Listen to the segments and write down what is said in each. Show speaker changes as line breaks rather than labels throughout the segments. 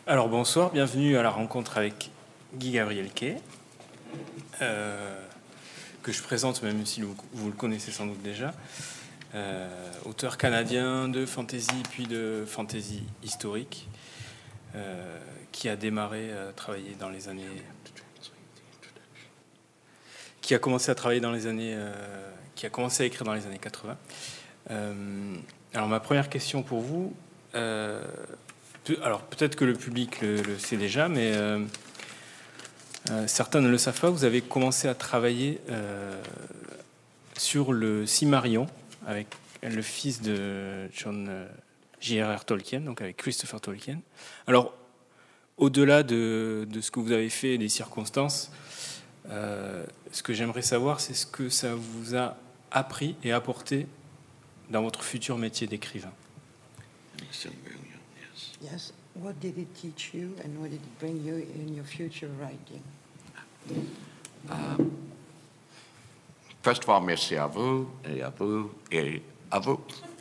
Alors bonsoir, bienvenue à la rencontre avec Guy Gabriel Kay, que je présente même si vous le connaissez sans doute déjà, auteur canadien de fantasy puis de fantasy historique, qui a démarré à travailler dans les années... qui a commencé à travailler dans les années... qui a commencé à écrire dans les années 80. Alors ma première question pour vous... alors peut-être que le public le sait déjà, mais certains ne le savent pas. Vous avez commencé à travailler sur le Silmarillion avec le fils de John J.R.R. Tolkien, donc avec Christopher Tolkien. Alors, au-delà de ce que vous avez fait et des circonstances, ce que j'aimerais savoir, c'est ce que ça vous a appris et apporté dans votre futur métier d'écrivain.
Yes. What did it teach you and what did it bring you in your future writing?
First of all, merci à vous et à vous et à vous.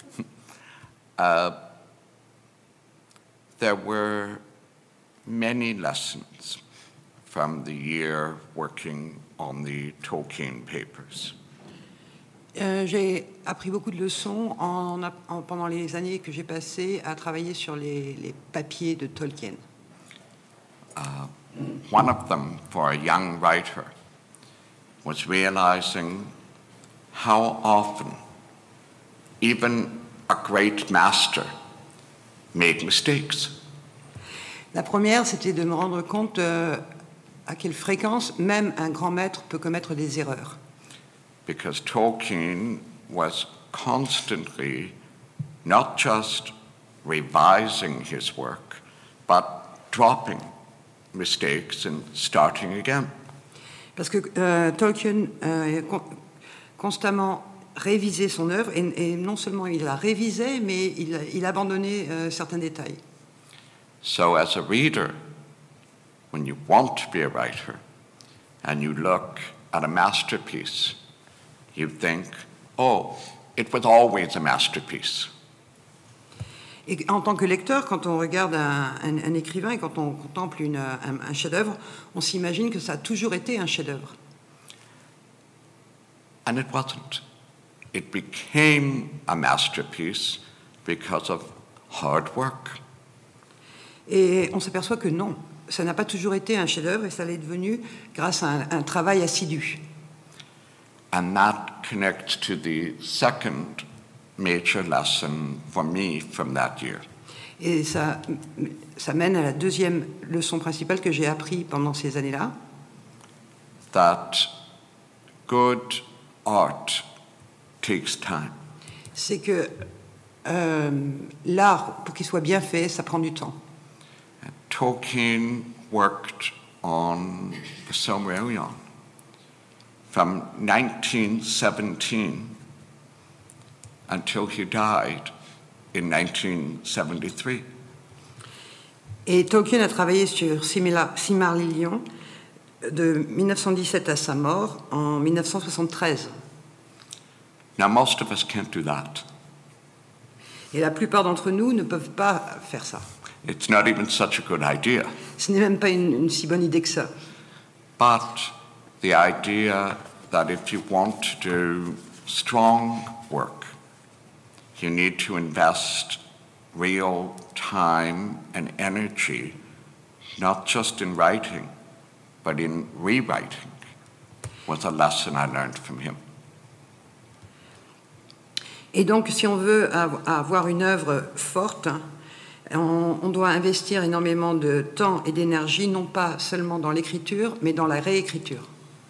There were many lessons from the year working on the Tolkien papers.
J'ai appris beaucoup de leçons pendant les années que j'ai passées à travailler sur les papiers de Tolkien.
One of them, for a young writer, was realizing how often even a great master made mistakes.
La première, c'était de me rendre compte à quelle fréquence même un grand maître peut commettre des erreurs.
Because Tolkien was constantly not just revising his work, but dropping mistakes and starting again.
Parce que Tolkien constamment révisait son œuvre, et non seulement il la révisait, mais il abandonnait certains détails.
So as a reader, when you want to be a writer, and you look at a masterpiece, you think, oh, it was always a masterpiece.
Et en tant que lecteur, quand on regarde un écrivain et quand on contemple un chef-d'œuvre, on s'imagine que ça a toujours été un chef-d'œuvre.
And it wasn't. It became a masterpiece because of hard work.
Et on s'aperçoit que non, ça n'a pas toujours été un chef-d'œuvre et ça l'est devenu grâce à un travail assidu.
And that connects to the second major lesson for me from that year.
Et ça mène à la deuxième leçon principale que j'ai appris pendant ces années-là.
That good art takes time.
C'est que l'art, pour qu'il soit bien fait, ça prend du temps.
Tolkien worked on the Silmarillion from 1917 until he died in 1973.
Et Tolkien a travaillé sur Silmarillion de 1917 à sa mort en 1973.
Now, most of us can't do that.
Et la plupart d'entre nous ne peuvent pas faire ça.
It's not even such a good idea.
Ce n'est même pas une si bonne idée que ça.
But the idea that if you want to do strong work, you need to invest real time and energy, not just in writing, but in rewriting, was a lesson I learned from him.
Et donc, si on veut avoir une œuvre forte, on doit investir énormément de temps et d'énergie, non pas seulement dans l'écriture, mais dans la réécriture.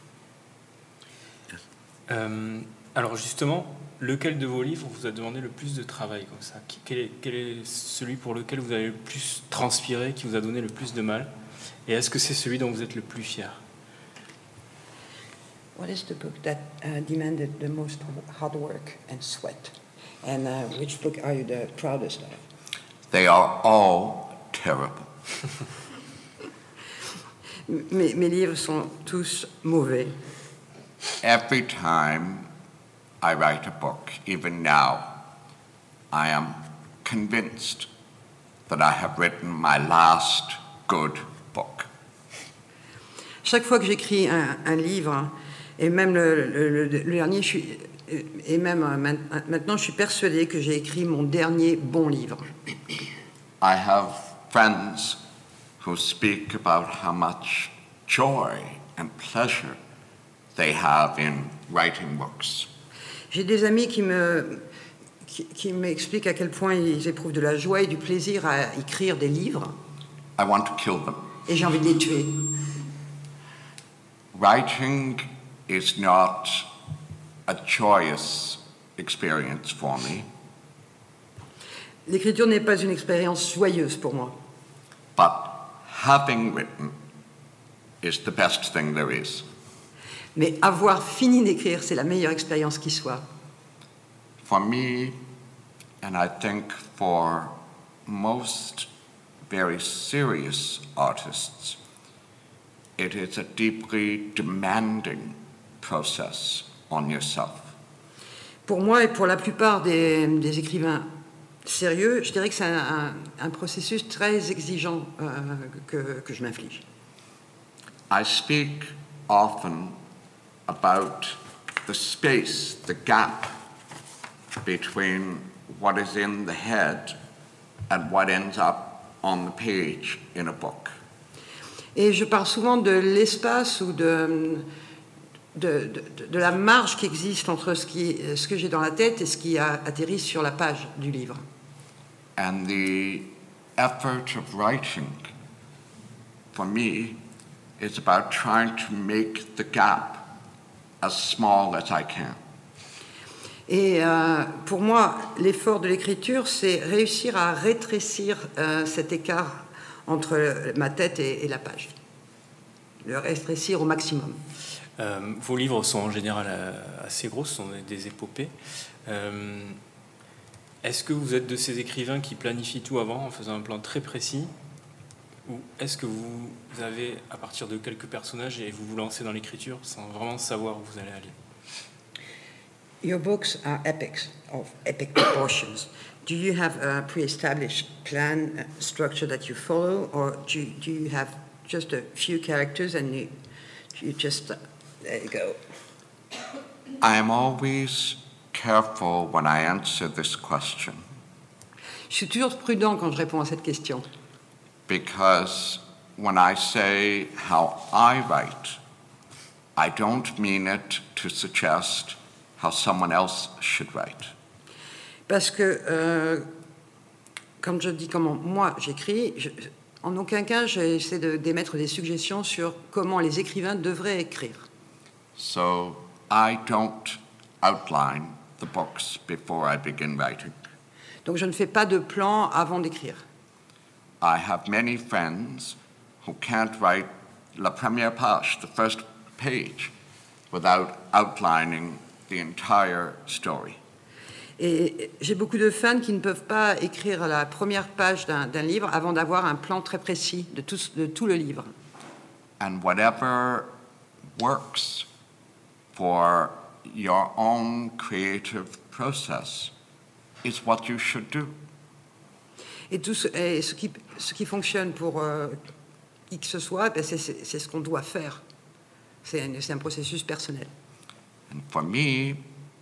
Alors justement, lequel de vos livres vous a demandé le plus de travail comme ça ? Quel est celui pour lequel vous avez le plus transpiré, qui vous a donné le plus de mal ? Et est-ce que c'est celui dont vous êtes le plus fier ?
What is the book that demanded the most hard work and sweat? And which book are you the proudest of?
They are all terrible.
Mes livres sont tous mauvais.
Every time I write a book, even now, I am convinced that I have written my last good book.
Chaque fois que j'écris un livre, et même le dernier, maintenant, je suis persuadée que j'ai écrit mon dernier bon livre.
I have friends who speak about how much joy and pleasure they have in writing books.
J'ai des amis qui m'expliquent à quel point ils éprouvent de la joie et du plaisir à écrire des livres.
I want to kill them.
Et j'ai envie de les tuer.
Writing is not a joyous experience for me,
L'écriture n'est pas une expérience joyeuse pour moi.
but having written is the best thing there is.
Mais avoir fini d'écrire, c'est la meilleure expérience qui soit.
For me, and I think for most very serious artists, it is a deeply demanding process on yourself.
Pour moi et pour la plupart des écrivains sérieux, je dirais que c'est un processus très exigeant que je m'inflige.
I speak often about the space, the gap between what is in the head and what ends up on the page in a book.
Et je parle souvent de l'espace ou de la marge qui existe entre ce que j'ai dans la tête et ce qui atterrit sur la page du livre.
And the effort of writing, for me, is about trying to make the gap as small as I can.
Et pour moi, l'effort de l'écriture, c'est réussir à rétrécir cet écart entre ma tête et la page. Le rétrécir au maximum.
Vos livres sont en général assez gros, ce sont des épopées. Est-ce que vous êtes de ces écrivains qui planifient tout avant en faisant un plan très précis, ou est-ce que vous avez, à partir de quelques personnages, et vous vous lancez dans l'écriture sans vraiment savoir où vous allez aller?
Your books are epics, of epic proportions. Do you have a pre-established plan, structure that you follow, or do you have just a few characters and you just there you go?
I am always careful when I answer this question
Je suis toujours prudent quand je réponds à cette question.
because when I say how I write, I don't mean it to suggest how someone else should write.
Parce que quand je dis comment moi j'écris, en aucun cas j'essaie d'émettre des suggestions sur comment les écrivains devraient écrire.
So I don't outline the books before I begin writing.
Donc je ne fais pas de plan avant d'écrire.
I have many friends who can't write la première page, the first page, without outlining the entire story.
Et j'ai beaucoup de fans qui ne peuvent pas écrire la première page d'un livre avant d'avoir un plan très précis de tout le livre.
And whatever works for your own creative process is what you should do.
Et ce qui fonctionne pour qui que ce soit, ben c'est ce qu'on doit faire. C'est un processus personnel.
And for me,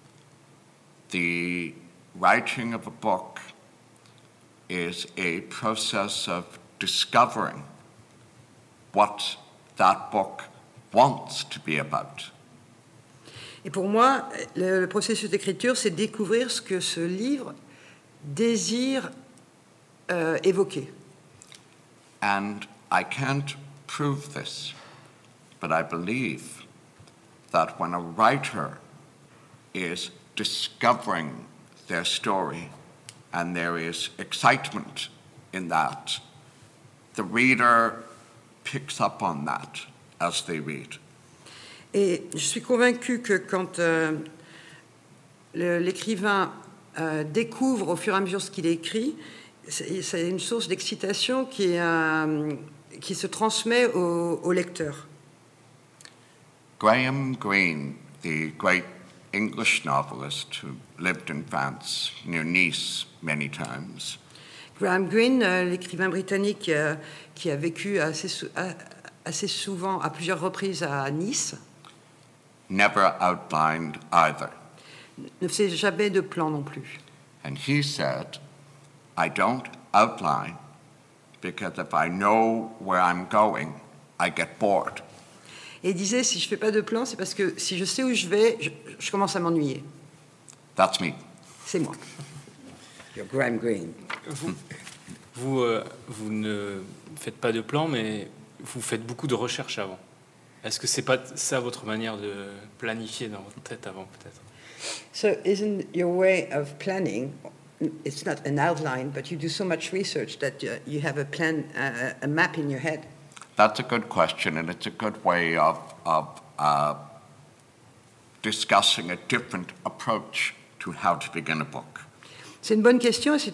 the writing of a book is a process of discovering what that book wants to be about.
Et pour moi, le processus d'écriture, c'est découvrir ce que ce livre désire évoquer.
And I can't prove this, but I believe that when a writer is discovering their story and there is excitement in that, the reader picks up on that as they read.
Et je suis convaincue que quand l'écrivain découvre au fur et à mesure ce qu'il écrit, c'est une source d'excitation qui se transmet au lecteur.
Graham Greene, the great English novelist who lived in France, near Nice, many times.
Graham Greene, l'écrivain britannique qui a vécu assez souvent, à plusieurs reprises à Nice,
never outlined either.
ne faisait jamais de plan non plus.
And he said, I don't outline because if I know where I'm going, I get bored.
Et il disait, si je ne fais pas de plan, c'est parce que si je sais où je vais, je commence à m'ennuyer.
That's me.
C'est moi. You're Graham Greene.
Vous ne faites pas de plan, mais vous faites beaucoup de recherches avant. Est-ce que c'est pas ça votre manière de planifier dans votre tête avant, peut-être?
So isn't your way of planning, it's not an outline, but you do so much research that you have a plan, a map in your head?
That's a good question, and it's a good way of discussing a different approach to how to begin a book.
C'est une bonne question et c'est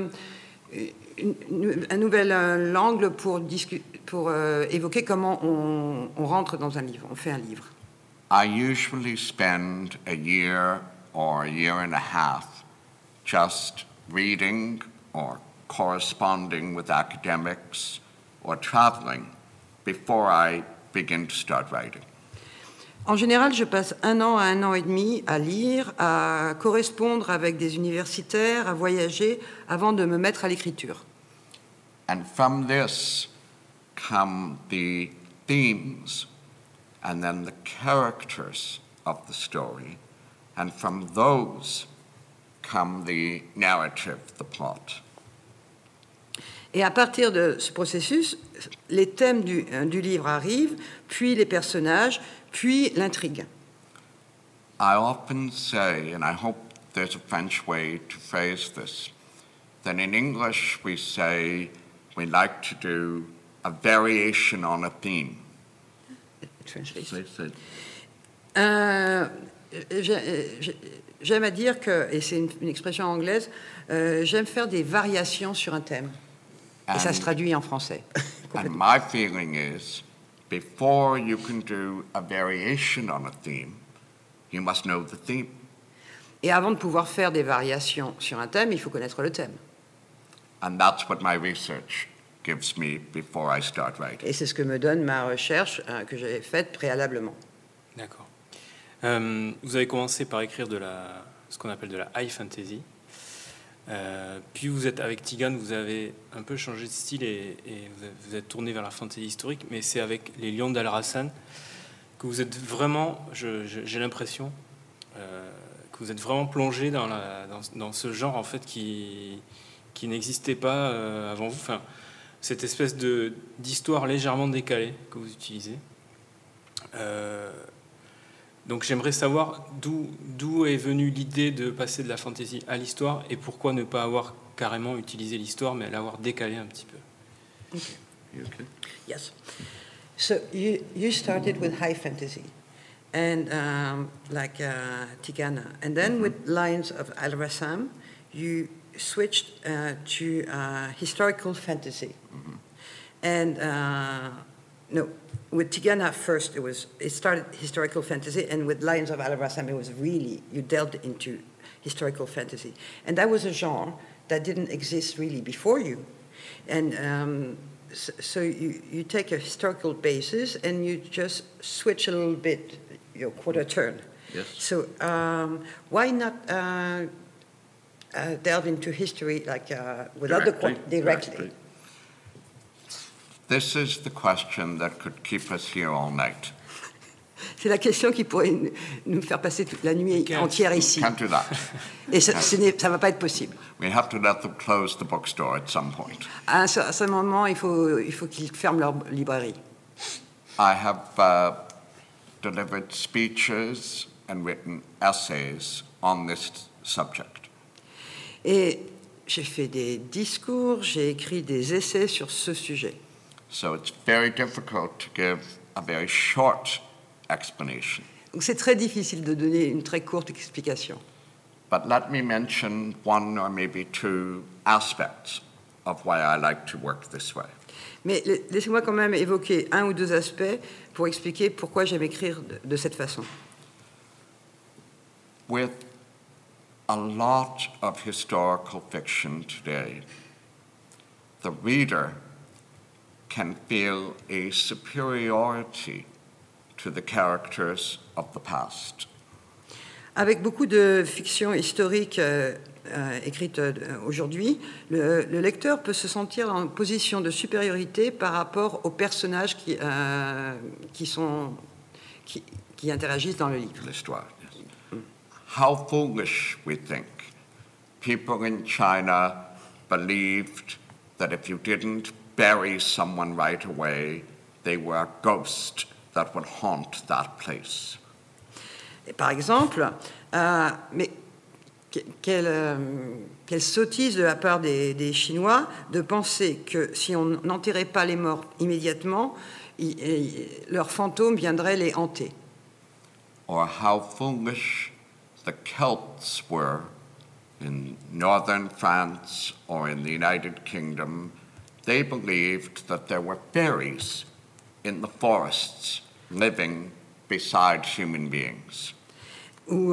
un nouvel angle pour évoquer comment on rentre dans un livre, on fait un livre.
I usually spend a year or a year and a half just reading or corresponding with academics or traveling before I begin to start writing.
En général, je passe 1 an à 1 an et demi à lire, à correspondre avec des universitaires, à voyager, avant de me mettre à l'écriture.
And from this come the themes and then the characters of the story, and from those come the narrative, the plot.
Et à partir de ce processus, les thèmes du livre arrivent, puis les personnages, puis l'intrigue.
I often say, and I hope there's a French way to phrase this, that in English we say we like to do a variation on a theme.
J'aime à dire que, et c'est une expression anglaise, j'aime faire des variations sur un thème. Et ça se traduit en français.
And my feeling is, before you can do a variation on a theme, you must know the theme.
Et avant de pouvoir faire des variations sur un thème, il faut connaître le thème.
And that's what my research gives me before I start writing.
Et c'est ce que me donne ma recherche que j'ai faite préalablement.
D'accord. Vous avez commencé par écrire ce qu'on appelle de la high fantasy. Puis vous êtes avec Tigan, vous avez un peu changé de style et vous êtes tourné vers la fantasy historique, mais c'est avec les Lions d'Al-Rassan que vous êtes vraiment, j'ai l'impression, que vous êtes vraiment plongé dans ce genre en fait qui n'existait pas avant vous. Enfin, cette espèce d'histoire légèrement décalée que vous utilisez. Donc j'aimerais savoir d'où est venue l'idée de passer de la fantasy à l'histoire et pourquoi ne pas avoir carrément utilisé l'histoire mais l'avoir décalée un petit peu.
Okay. Yes. So you started with high fantasy and like Tigana, and then with Lions of Al-Rassam you switched to historical fantasy. And no, with Tigana first it started historical fantasy, and with Lions of Al-Rassam it was really, you delved into historical fantasy. And that was a genre that didn't exist really before you. And so you take a historical basis and you just switch a little bit, your quarter turn.
Yes.
So why not delve into history like without directly?
This is the question that could keep us here all night.
C'est la question qui pourrait nous faire passer toute la nuit entière ici.
Can't do that.
Et ça ne va pas être possible.
We have to let them close the bookstore at some point.
À un certain moment, il faut qu'ils ferment leur librairie.
I have delivered speeches and written essays on this subject.
Et j'ai fait des discours, j'ai écrit des essais sur ce sujet.
So it's very difficult to give a very short explanation.
Donc c'est très difficile de donner une très courte explication.
But let me mention one or maybe two aspects of why I like to work this way.
Mais laissez-moi quand même évoquer un ou deux aspects pour expliquer pourquoi j'aime écrire de cette façon.
With a lot of historical fiction today, the reader can feel a superiority to the characters of the past.
Avec beaucoup de fiction historique écrite aujourd'hui, le lecteur peut se sentir en position de supériorité par rapport aux personnages qui interagissent dans le livre.
L'histoire, yes. How foolish we think. People in China believed that if you didn't bury someone right away, they were a ghost that would haunt that place.
Et par exemple, mais quelle sottise de la part des Chinois de penser que si on n'enterrait pas les morts immédiatement, leurs fantômes viendraient les hanter.
Or how foolish the Celts were in northern France or in the United Kingdom. They believed that there were fairies in the forests living beside human beings.
Ou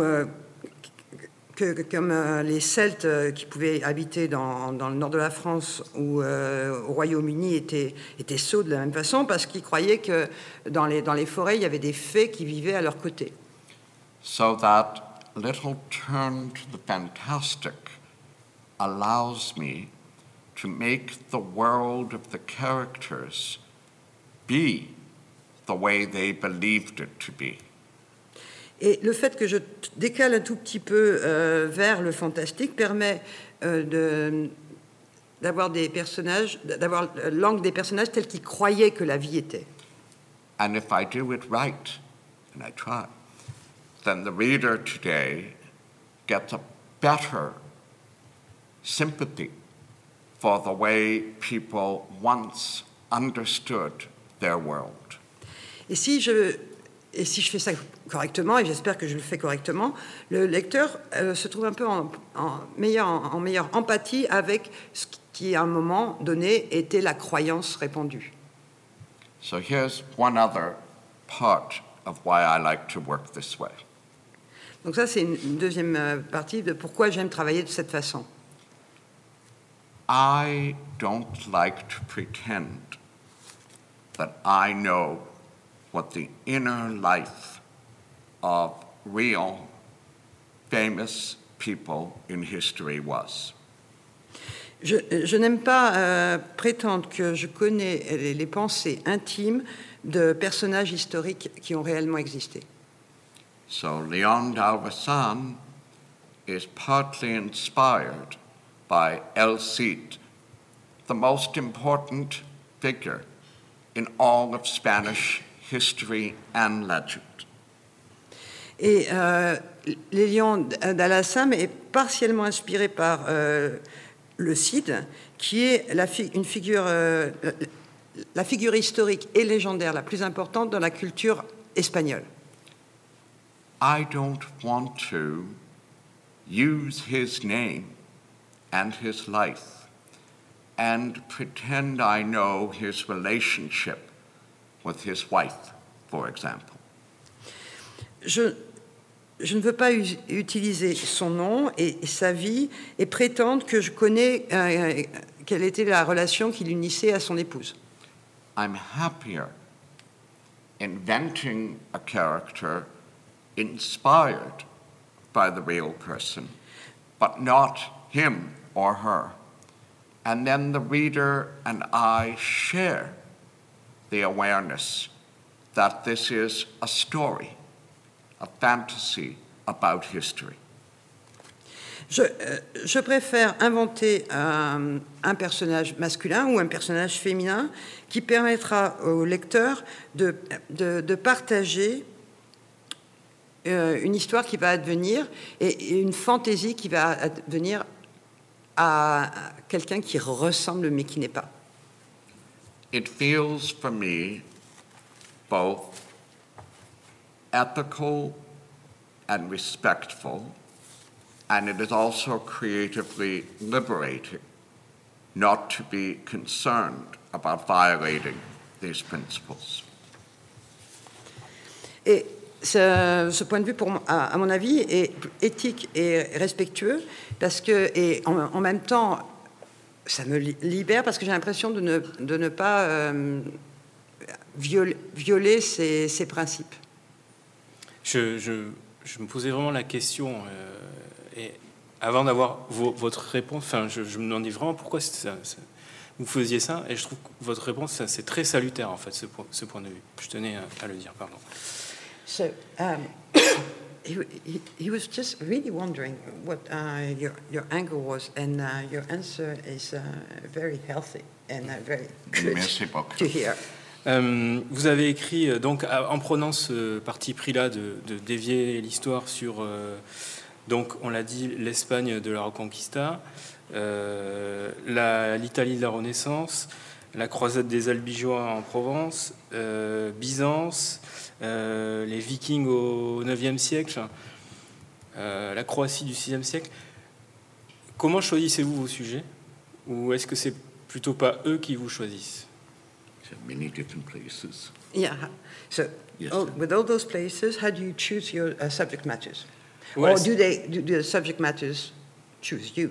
comme les Celtes qui pouvaient habiter dans le nord de la France ou au Royaume-Uni étaient sots de la même façon parce qu'ils croyaient que dans les forêts, il y avait des fées qui vivaient à leur côté.
So that little turn to the fantastic allows me to make the world of the characters be the way they believed it to be.
Et le fait que je décale un tout petit peu vers le fantastique permet d'avoir l'angle des personnages tels qu'ils croyaient que la vie était.
And if I do it right, and I try, then the reader today gets a better sympathy for the way people once understood their world.
Et si je fais ça correctement, et j'espère que je le fais correctement, le lecteur se trouve un peu en meilleure empathie avec ce qui, à un moment donné, était la croyance répandue.
So here's one other part of why I like to work this way.
Donc ça, c'est une deuxième partie de pourquoi j'aime travailler de cette façon.
I don't like to pretend that I know what the inner life of real, famous people in history was.
Je n'aime pas prétendre que je connais les pensées intimes de personnages historiques qui ont réellement existé.
So Leon d'Aucassin is partly inspired by El Cid, the most important figure in all of Spanish history and legend.
Et Léon d'Alassim est partiellement inspiré par le Cid, qui est la figure historique et légendaire la plus importante dans la culture espagnole.
I don't want to use his name and his life and pretend I know his relationship with his wife, for example.
Je ne veux pas utiliser son nom et sa vie et prétendre que je connais quelle était la relation qui l'unissait à son épouse.
I'm happier inventing a character inspired by the real person, but not him or her. And then the reader and I share the awareness that this is a story, a fantasy about history.
Je préfère inventer un personnage masculin ou un personnage féminin qui permettra au lecteur de partager une histoire qui va advenir et une fantaisie qui va advenir à quelqu'un qui ressemble mais qui n'est pas.
It feels for me both ethical and respectful, and it is also creatively liberating not to be concerned about violating these principles.
Et ce point de vue, à mon avis, est éthique et respectueux, parce que, et en même temps ça me libère parce que j'ai l'impression de ne pas violer ces principes.
Je me posais vraiment la question, et avant d'avoir votre réponse, je me demandais vraiment pourquoi vous faisiez ça, et je trouve que votre réponse, c'est très salutaire, en fait, ce point de vue. Je tenais à le dire, pardon.
So, he was just really wondering what your angle was, and your answer is very healthy and very good
Merci beaucoup.
to hear.
Vous avez écrit, donc, en prenant ce parti pris-là de dévier l'histoire sur, donc, on l'a dit, l'Espagne de la Reconquista, l'Italie de la Renaissance, la croisade des Albigeois en Provence, Byzance, les Vikings au IXe siècle, la Croatie du VIe siècle. Comment choisissez-vous vos sujets? Ou est-ce que c'est plutôt pas eux qui vous choisissent?
So many different places.
Yeah. So,
Yes,
with all those places, how do you choose your subject matters?
Ouais,
Or do the subject matters choose you?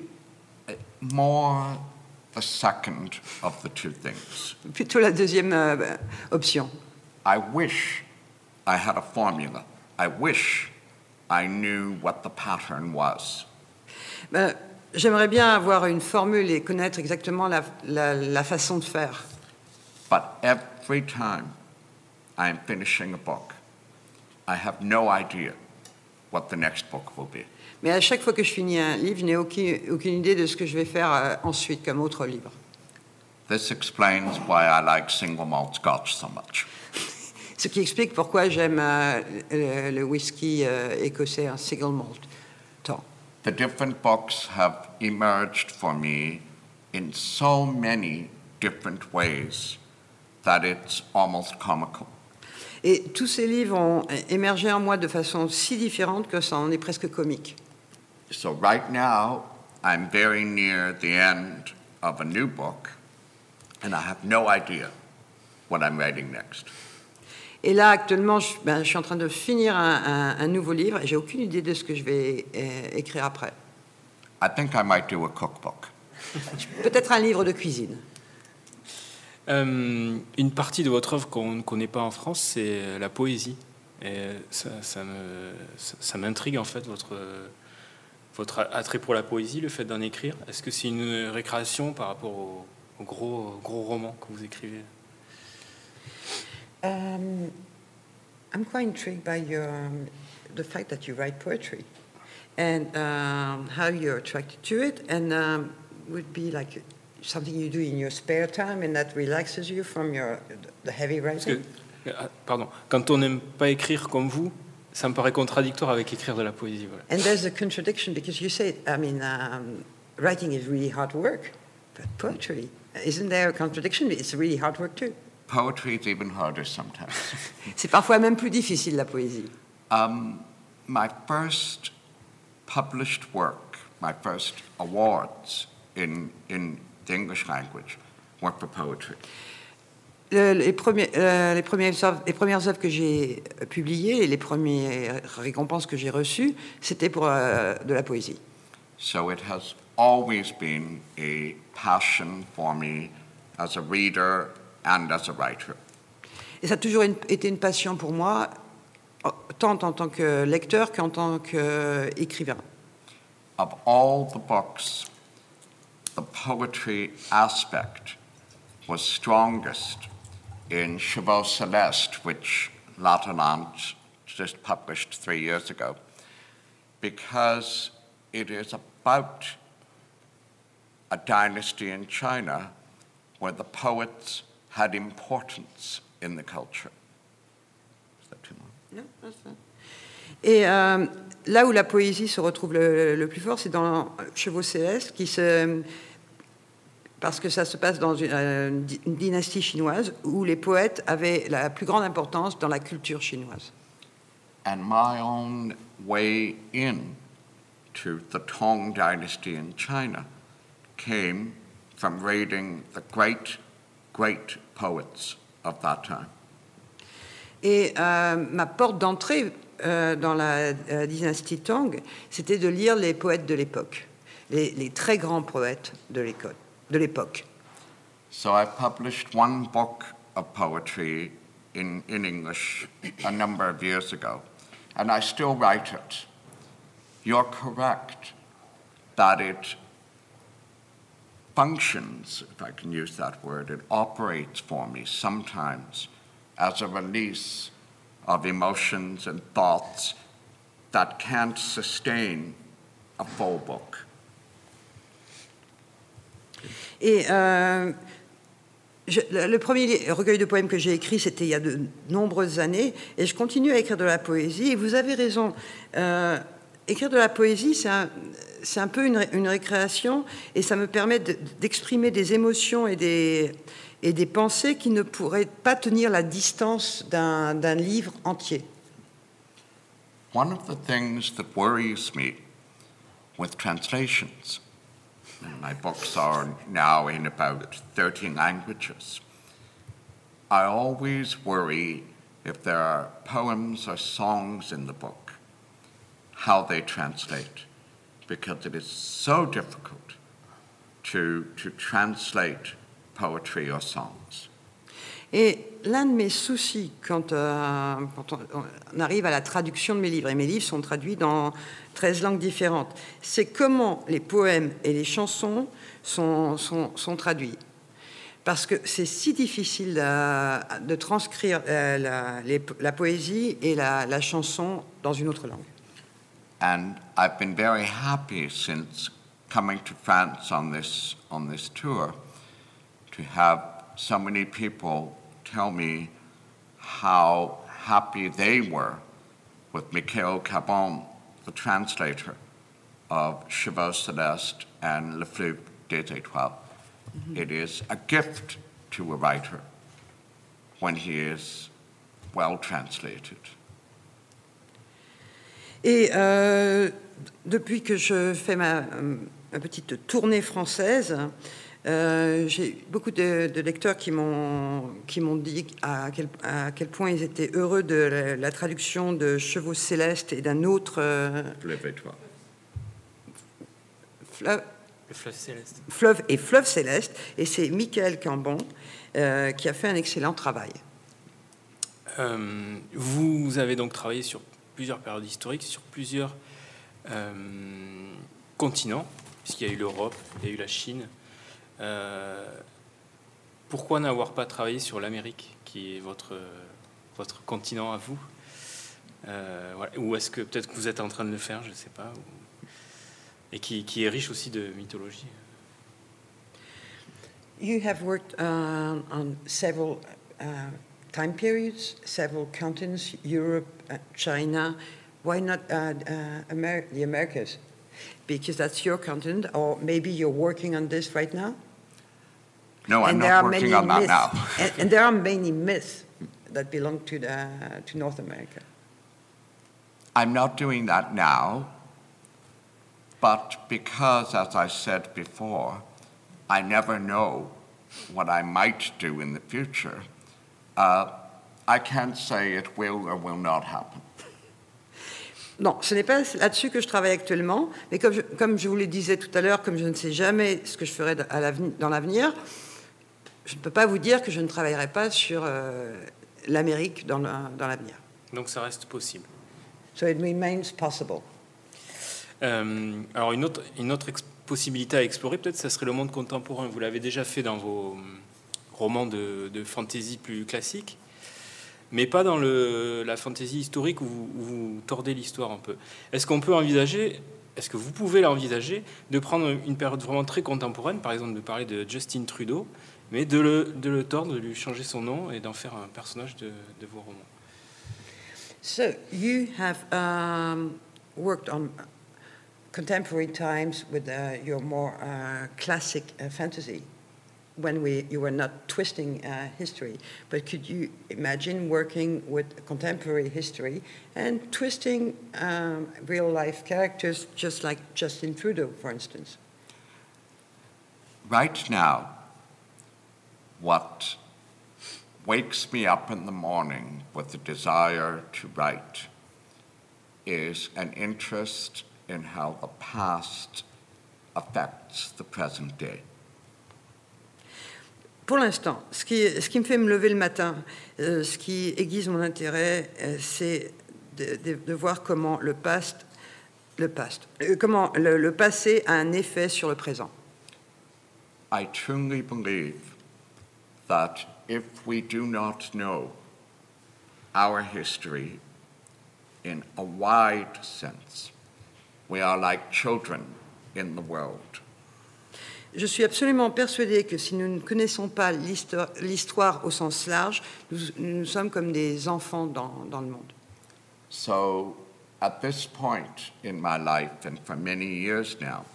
More the second of the two things.
Plutôt la deuxième option.
I wish I had a formula. I wish I knew what the pattern was.
J'aimerais bien avoir une formule et connaître exactement la façon de faire.
But every time I'm finishing a book, I have no idea what the next book will be.
Mais à chaque fois que je finis un livre, je n'ai aucune idée de ce que je vais faire ensuite comme autre livre.
This explains why I like single malt scotch so much.
Ce qui explique pourquoi j'aime le whisky écossais, un single malt. Tant.
The different books have emerged for me in so many different ways that it's almost comical.
Et tous ces livres ont émergé en moi de façon si différente que ça en est presque comique.
So right now, I'm very near the end of a new book, and I have no idea what I'm writing next.
Et là, actuellement, je suis en train de finir un nouveau livre et j'ai aucune idée de ce que je vais écrire après.
I think I might do a cookbook.
Peut-être un livre de cuisine.
Une partie de votre œuvre qu'on ne connaît pas en France, c'est la poésie. Et ça m'intrigue, en fait, votre attrait pour la poésie, le fait d'en écrire. Est-ce que c'est une récréation par rapport au gros roman que vous écrivez?
I'm quite intrigued by the fact that you write poetry and how you're attracted to it, and would be like something you do in your spare time and that relaxes you from the heavy writing.
Pardon, quand on n'aime pas écrire comme vous, ça me paraît contradictoire avec écrire de la poésie. Voilà.
And there's a contradiction because you say, writing is really hard work, but poetry, isn't there a contradiction? It's really hard work too.
Poetry is even harder sometimes.
C'est parfois même plus difficile, la poésie.
My first published work, my first awards in the English language were for poetry.
Les premières œuvres que j'ai publiées et les premières récompenses que j'ai reçues, c'était pour de la poésie.
So it has always been a passion for me as a reader and as a writer.
Et ça a toujours été une passion pour moi, tant en tant que lecteur qu'en tant qu'écrivain.
Of all the books, the poetry aspect was strongest in Chevaux Celeste, which L'Attenante just published 3 years ago, because it is about a dynasty in China where the poets had importance in the culture. Is that too long?
Non, that's fine. Et là où la poésie se retrouve le plus fort, c'est dans Chevaux Célestes, parce que ça se passe dans une dynastie chinoise où les poètes avaient la plus grande importance dans la culture chinoise.
And my own way in to the Tang dynasty in China came from reading the great, great poets of that time.
Et ma porte d'entrée dans la dynastie Tang, c'était de lire les poètes de l'époque, les très grands poètes de de l'époque.
So I published one book of poetry in English a number of years ago, and I still write it. You're correct that it functions, if I can use that word, it operates for me sometimes as a release of emotions and thoughts that can't sustain a full book.
Et le premier recueil de poèmes que j'ai écrit, c'était il y a de nombreuses années, et je continue à écrire de la poésie, et vous avez raison. Écrire de la poésie, c'est un peu une récréation, et ça me permet d'exprimer des émotions et des pensées qui ne pourraient pas tenir la distance d'un livre entier.
One of the things that worries me with translations, and my books are now in about 13 languages, I always worry if there are poems or songs in the book, how they translate, because it is so difficult to translate poetry or songs.
Et l'un de mes soucis quand on arrive à la traduction de mes livres, et mes livres sont traduits dans 13 langues différentes, c'est comment les poèmes et les chansons sont traduits. Parce que c'est si difficile de transcrire la poésie et la chanson dans une autre langue.
And I've been very happy since coming to France on this tour to have so many people tell me how happy they were with Michael Cabon, the translator of Chevaux Célestes and Le Fleuve des Étoiles. Mm-hmm. It is a gift to a writer when he is well translated.
Et depuis que je fais ma petite tournée française, j'ai beaucoup de lecteurs qui m'ont dit à quel point ils étaient heureux de la traduction de Chevaux Célestes et d'un autre... Fleuve Céleste. Et c'est Michael Cambon qui a fait un excellent travail.
Vous avez donc travaillé sur plusieurs périodes historiques, sur plusieurs continents, puisqu'il y a eu l'Europe, il y a eu la Chine. Pourquoi n'avoir pas travaillé sur l'Amérique, qui est votre continent à vous, voilà. Ou est-ce que peut-être que vous êtes en train de le faire, je ne sais pas, et qui est riche aussi de mythologie.
You have worked on several time periods, several continents, Europe, China. Why not the Americas? Because that's your continent, or maybe you're working on this right now?
No, I'm not working on that now.
and there are many myths that belong to North America.
I'm not doing that now, but because, as I said before, I never know what I might do in the future, I can't say it will or will not happen.
Non, ce n'est pas là-dessus que je travaille actuellement, mais comme je vous le disais tout à l'heure, comme je ne sais jamais ce que je ferai dans l'avenir, je ne peux pas vous dire que je ne travaillerai pas sur l'Amérique dans l'avenir.
Donc ça reste possible.
So it remains possible.
Alors une autre possibilité à explorer, peut-être, ça serait le monde contemporain. Vous l'avez déjà fait dans vos romans de fantasy plus classiques, mais pas dans la fantasy historique où vous tordez l'histoire un peu. Est-ce que vous pouvez l'envisager de prendre une période vraiment très contemporaine, par exemple de parler de Justin Trudeau, mais de le tordre, de lui changer son nom et d'en faire un personnage de vos romans?
So you have worked on contemporary times with your more classic fantasy, when you were not twisting history. But could you imagine working with contemporary history and twisting real-life characters, just like Justin Trudeau, for instance?
Right now, what wakes me up in the morning with the desire to write is an interest in how the past affects the present day.
Pour l'instant, ce qui me fait me lever le matin, ce qui aiguise mon intérêt, c'est de voir comment le passé a un effet sur le présent.
I truly believe that if we do not know our history in a wide sense, we are like children in the world.
Je suis absolument persuadée que si nous ne connaissons pas l'histoire au sens large, nous sommes comme des enfants dans le monde.
So, at this point in my life, and for many years now,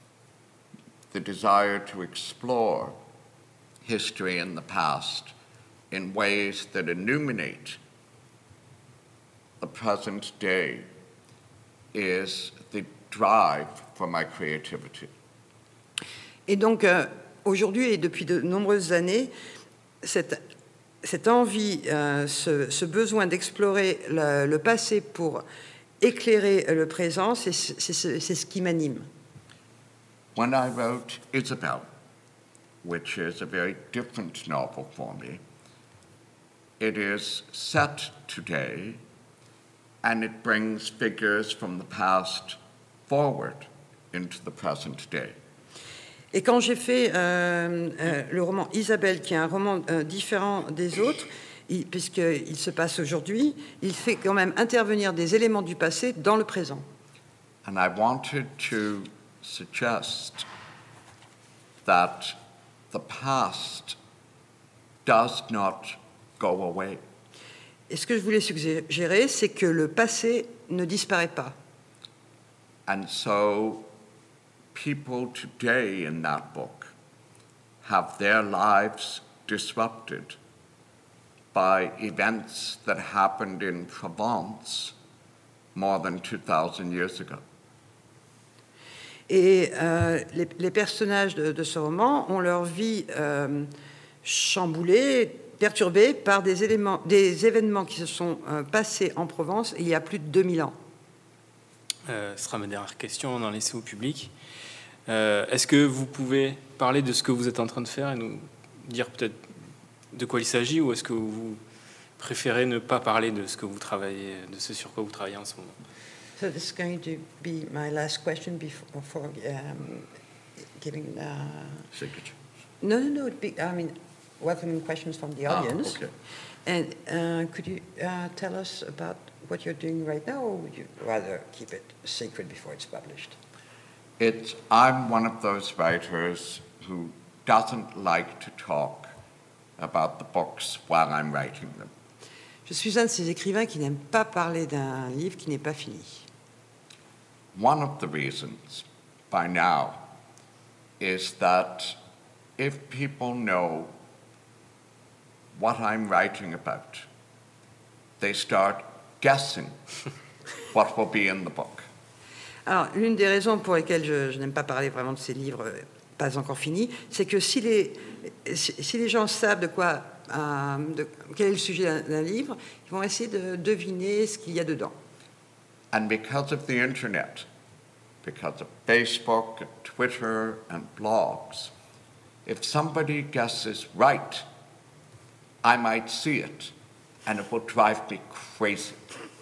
the desire to explore history in the past in ways that illuminate the present day is the drive for my creativity.
Et donc, aujourd'hui et depuis de nombreuses années, cette envie, ce besoin d'explorer le passé pour éclairer le présent, c'est ce qui m'anime.
When I wrote Isabel, which is a very different novel for me, it is set today, and it brings figures from the past forward into the present day.
Et quand j'ai fait le roman Isabelle, qui est un roman différent des autres, puisqu'il se passe aujourd'hui, il fait quand même intervenir des éléments du passé dans le présent.
And I wanted to suggest that the past does not go away.
Et ce que je voulais suggérer, c'est que le passé ne disparaît pas.
And so people today in that book have their lives disrupted by events that happened in Provence more than 2,000 years ago.
Et les personnages de ce roman ont leur vie chamboulée, perturbée par des événements qui se sont passés en Provence il y a plus de 2000 ans.
Ce sera ma dernière question, on en laisse au public. Est-ce que vous pouvez parler de ce que vous êtes en train de faire et nous dire peut-être de quoi il s'agit, ou est-ce que vous préférez ne pas parler de ce que vous travaillez, de ce sur quoi vous travaillez en ce moment?
So this is going to be my last question before giving.
Signature.
No. Welcoming questions from the audience.
Okay.
And could you tell us about what you're doing right now, or would you rather keep it secret before it's published?
I'm one of those writers who doesn't like to talk about the books while I'm writing them.
Je suis un de ces écrivains qui n'aiment pas parler d'un livre qui n'est pas fini.
One of the reasons by now is that if people know what I'm writing about, they start guessing what will be in the book.
Alors, l'une des raisons pour lesquelles je n'aime pas parler vraiment de ces livres pas encore finis, c'est que si les gens savent quel est le sujet d'un livre, ils vont essayer de deviner ce qu'il y a dedans.
And because of the internet, because of Facebook and Twitter and blogs, if somebody guesses right, I might see it, and it will drive me crazy.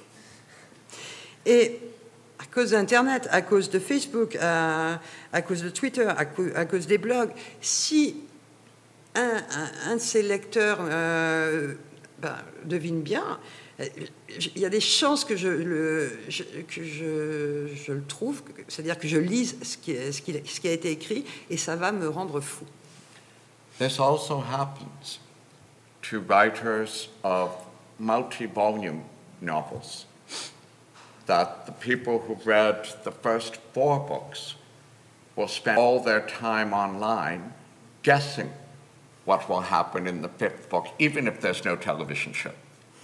Et à cause d'Internet, à cause de Facebook, à cause de Twitter, à cause des blogs, si un de ces lecteurs devine bien, il y a des chances que je le trouve, c'est-à-dire que je lise ce qui a été écrit, et ça va me rendre fou.
This also happens to writers of multi-volume novels, that the people who've read the first 4 books will spend all their time online guessing what will happen in the 5th book, even if there's no television show.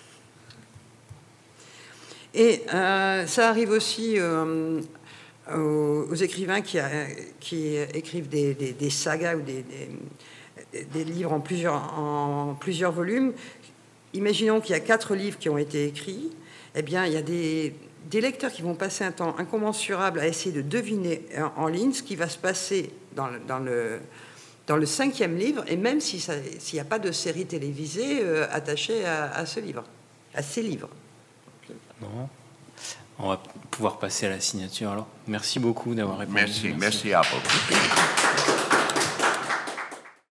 Et ça arrive aussi aux écrivains qui écrivent des sagas ou des livres en plusieurs volumes. Imaginons qu'il y a 4 livres qui ont été écrits. Eh bien, il y a des lecteurs qui vont passer un temps incommensurable à essayer de deviner en ligne ce qui va se passer dans dans le 5e livre, et même s'il n'y a pas de série télévisée attachée à ce livre, à ces livres.
Non. On va pouvoir passer à la signature alors. Merci beaucoup d'avoir répondu.
Merci à vous.